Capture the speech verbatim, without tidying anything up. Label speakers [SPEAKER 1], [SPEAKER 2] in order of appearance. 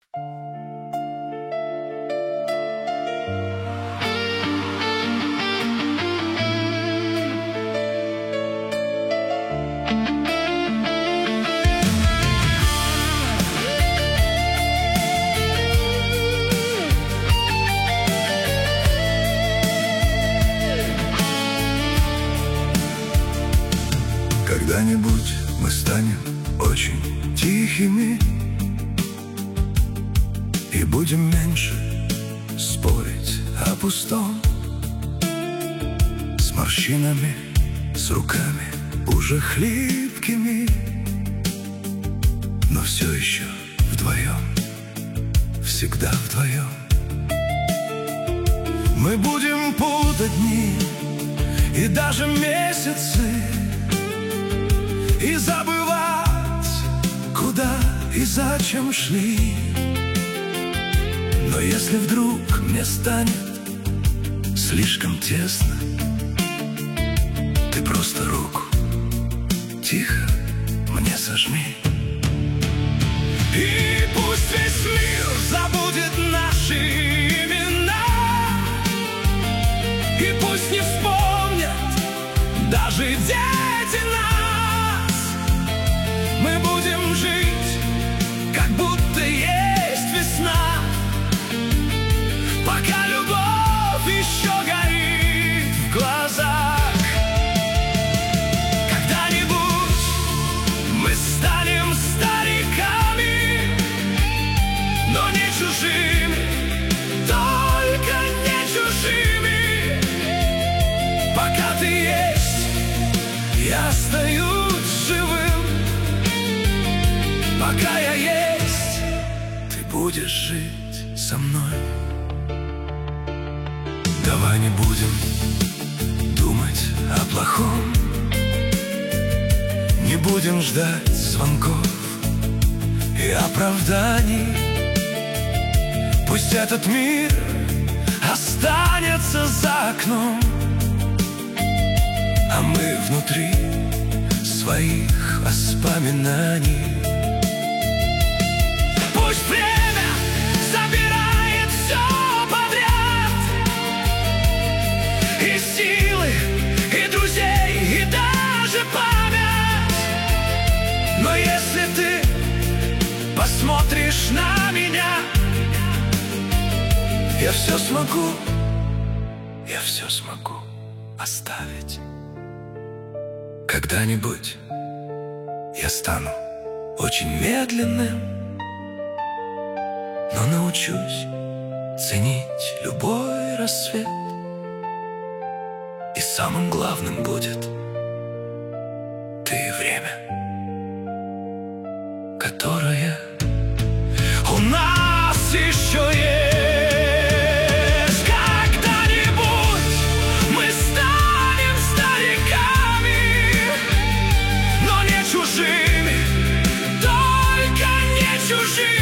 [SPEAKER 1] Когда-нибудь мы станем очень тихими и будем меньше спорить о пустом, с морщинами, с руками уже хлипкими, но все еще вдвоем, всегда вдвоем. Мы будем путать дни и даже месяцы, и забывать, куда и зачем шли. Но если вдруг мне станет слишком тесно, ты просто руку тихо мне сожми. И пусть весь мир забудет наши имена, и пусть не вспомнят даже дети нас. Мы будем жить, как будто есть весна, пока любовь еще горит в глазах. Когда-нибудь мы станем стариками, но не чужими, только не чужими. Пока ты есть, я остаюсь живым. Пока я есть, ты будешь жить со мной. Давай не будем думать о плохом, не будем ждать звонков и оправданий. Пусть этот мир останется за окном, а мы внутри своих воспоминаний. Пусть время забирает все подряд, и силы, и друзей, и даже память. Но если ты посмотришь на меня, я все смогу, я все смогу оставить. Когда-нибудь я стану очень медленным, но научусь ценить любой рассвет. И самым главным будет ты и время, которое у нас еще есть. Когда-нибудь мы станем стариками, но не чужими, только не чужими.